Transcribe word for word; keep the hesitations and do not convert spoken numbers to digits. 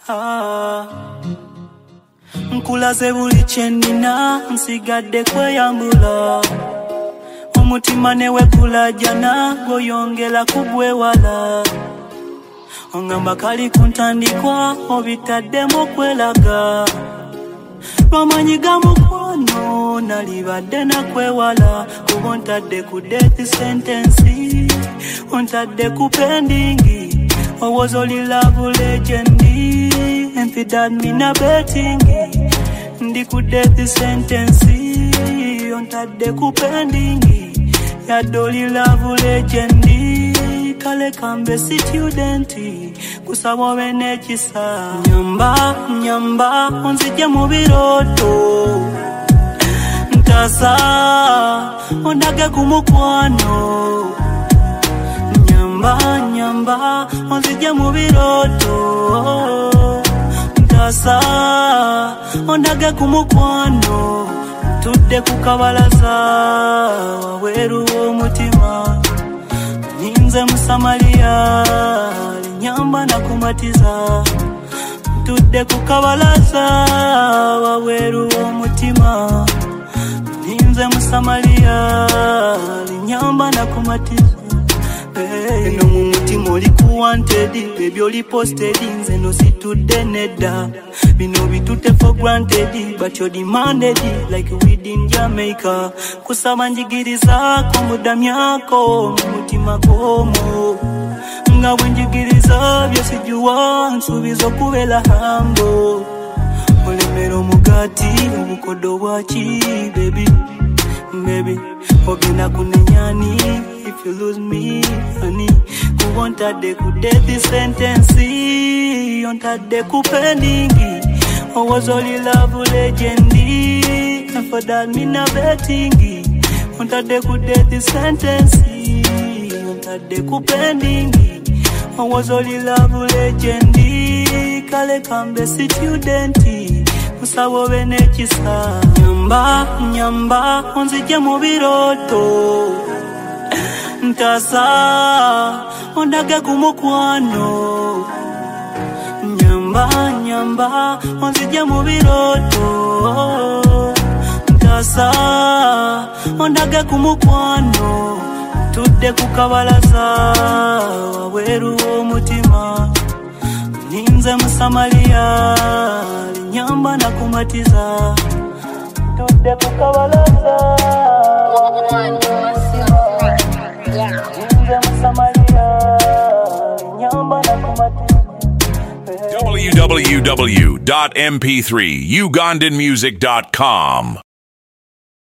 Ah, nkulaze buli kyenina nsigadde kweyambula omutima ne wekulajana goyongera kugwewala ongamba kali kuntandikwa obitaddemu kwelaga lwamanyiga mukwano nalibadde nakwewala kuba ontadde ku death sentence ontadde ku pendingi I was only love legendi and for that me na betting ndi ku death sentence ontadde ku pending ya doli love legendi kale kambe student kusaba bene kisa nyamba nyamba onzije mu biroto ntasa ondage ku mukwano nyamba nyamba onzije mu biroto ntasa ondage ku mukwano tudde ku kabalaza weru omutima ninze musamaliya nyamba na kumatiza tudde ku kabalaza weru omutima ninze musamaliya nyamba na kumatiza Hey, no mumutima oli ku wanted baby oli posted nze no situde nedda bino bitute for granted but you demanded like we in Jamaica kusaba njigiriza ko mudamyako mumutima komo nga wenjigiriza byosijuwa nsubizo kubela hambo olemero mugati obukodo bwaki baby baby ogenda kunenyani if you lose me honey ku ontadde ku death sentence ontadde ku pending I was only love legendi and for that me na betting ontadde ku death sentence ontadde ku pending I was only love legendi kale kambe student kusaba bene kisa nyamba nyamba onzije mu biroto ntasa ondage ku mukwano nyamba nyamba onzije mu biroto ntasa ondage ku mukwano tudde ku kabalaza weru omutima ninze musamaliya nyamba na kumatiza tudde ku kabalaza ninze musamaliya nyamba na kumatiza w w w dot m p three ugandan music dot com